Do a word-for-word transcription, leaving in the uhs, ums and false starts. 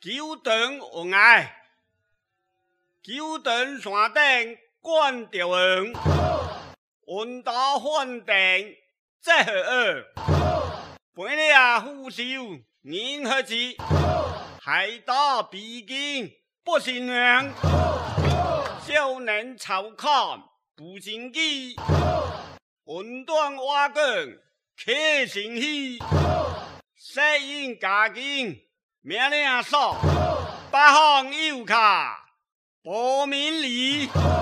九等有爱，九等山顶管着云，云大饭店再合二，本了富秀人和吉，海大比金不心凉，少年操看不经机，云端瓦根客心喜，适应家境命令少，八方有卡保民理。